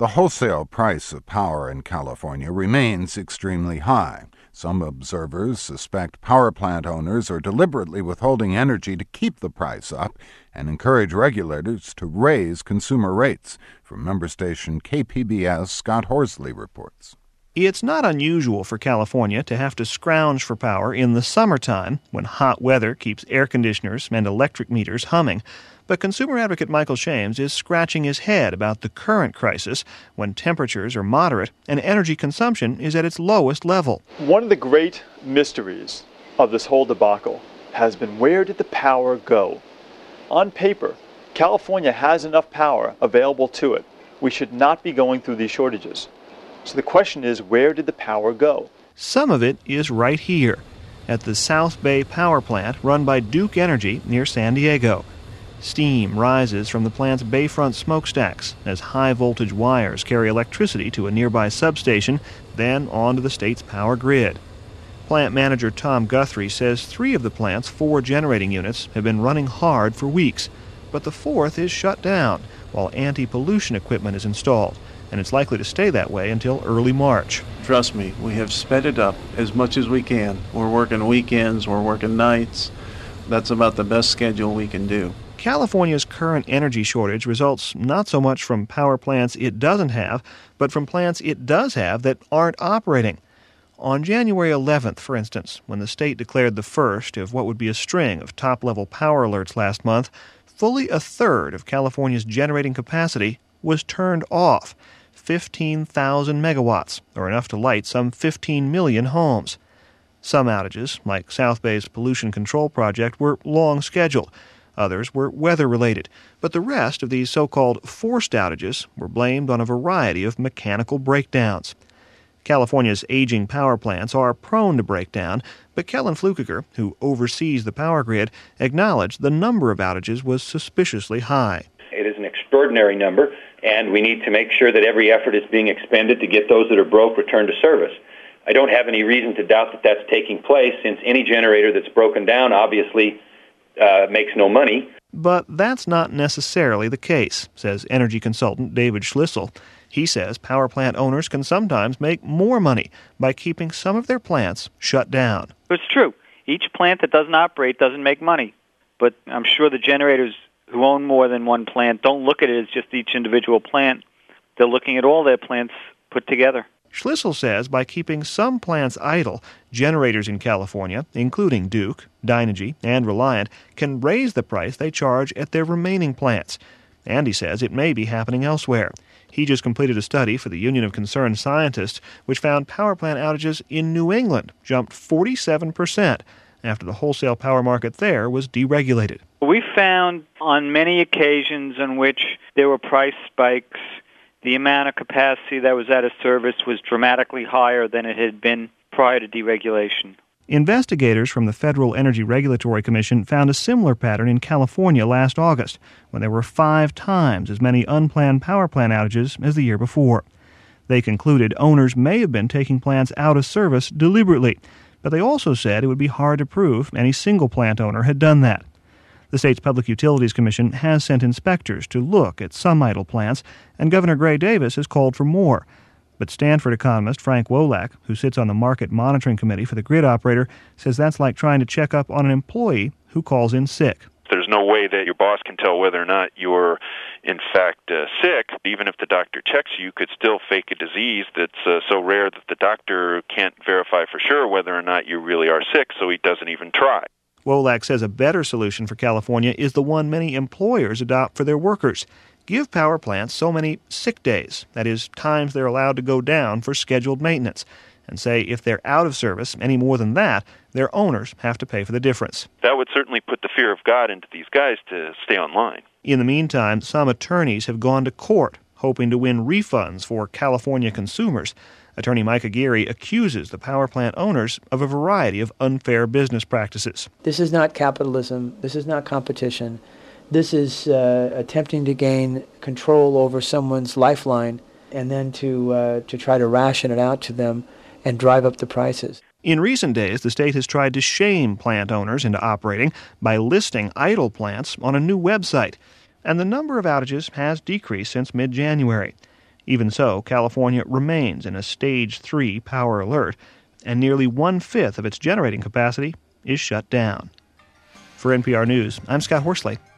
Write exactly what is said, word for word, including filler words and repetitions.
The wholesale price of power in California remains extremely high. Some observers suspect power plant owners are deliberately withholding energy to keep the price up and encourage regulators to raise consumer rates. From member station K P B S, Scott Horsley reports. It's not unusual for California to have to scrounge for power in the summertime when hot weather keeps air conditioners and electric meters humming. But consumer advocate Michael Shames is scratching his head about the current crisis when temperatures are moderate and energy consumption is at its lowest level. One of the great mysteries of this whole debacle has been, where did the power go? On paper, California has enough power available to it. We should not be going through these shortages. So the question is, where did the power go? Some of it is right here at the South Bay Power Plant run by Duke Energy near San Diego. Steam rises from the plant's bayfront smokestacks as high-voltage wires carry electricity to a nearby substation, then onto the state's power grid. Plant manager Tom Guthrie says three of the plant's four generating units have been running hard for weeks, but the fourth is shut down while anti-pollution equipment is installed, and it's likely to stay that way until early March. Trust me, we have sped it up as much as we can. We're working weekends, we're working nights. That's about the best schedule we can do. California's current energy shortage results not so much from power plants it doesn't have, but from plants it does have that aren't operating. On January eleventh, for instance, when the state declared the first of what would be a string of top-level power alerts last month, fully a third of California's generating capacity was turned off. fifteen thousand megawatts, or enough to light some fifteen million homes. Some outages, like South Bay's pollution control project, were long-scheduled. Others were weather-related. But the rest of these so-called forced outages were blamed on a variety of mechanical breakdowns. California's aging power plants are prone to breakdown, but Kellen Flukiger, who oversees the power grid, acknowledged the number of outages was suspiciously high. It is an extraordinary number, and we need to make sure that every effort is being expended to get those that are broke returned to service. I don't have any reason to doubt that that's taking place, since any generator that's broken down obviously uh, makes no money. But that's not necessarily the case, says energy consultant David Schlissel. He says power plant owners can sometimes make more money by keeping some of their plants shut down. It's true. Each plant that doesn't operate doesn't make money. But I'm sure the generators who own more than one plant don't look at it as just each individual plant. They're looking at all their plants put together. Schlissel says by keeping some plants idle, generators in California, including Duke, Dynegy, and Reliant, can raise the price they charge at their remaining plants. And he says it may be happening elsewhere. He just completed a study for the Union of Concerned Scientists, which found power plant outages in New England jumped forty-seven percent after the wholesale power market there was deregulated. We found on many occasions in which there were price spikes, the amount of capacity that was out of service was dramatically higher than it had been prior to deregulation. Investigators from the Federal Energy Regulatory Commission found a similar pattern in California last August, when there were five times as many unplanned power plant outages as the year before. They concluded owners may have been taking plants out of service deliberately, but they also said it would be hard to prove any single plant owner had done that. The state's Public Utilities Commission has sent inspectors to look at some idle plants, and Governor Gray Davis has called for more. But Stanford economist Frank Wolak, who sits on the Market Monitoring Committee for the grid operator, says that's like trying to check up on an employee who calls in sick. There's no way that your boss can tell whether or not you're, in fact, uh, sick. Even if the doctor checks you, you could still fake a disease that's uh, so rare that the doctor can't verify for sure whether or not you really are sick, so he doesn't even try. Wolak says a better solution for California is the one many employers adopt for their workers. Give power plants so many sick days, that is, times they're allowed to go down for scheduled maintenance, and say if they're out of service any more than that, their owners have to pay for the difference. That would certainly put the fear of God into these guys to stay online. In the meantime, some attorneys have gone to court, hoping to win refunds for California consumers. Attorney Mike Aguirre accuses the power plant owners of a variety of unfair business practices. This is not capitalism. This is not competition. This is uh, attempting to gain control over someone's lifeline and then to uh, to try to ration it out to them and drive up the prices. In recent days, the state has tried to shame plant owners into operating by listing idle plants on a new website, and the number of outages has decreased since mid-January. Even so, California remains in a Stage three power alert, and nearly one-fifth of its generating capacity is shut down. For N P R News, I'm Scott Horsley.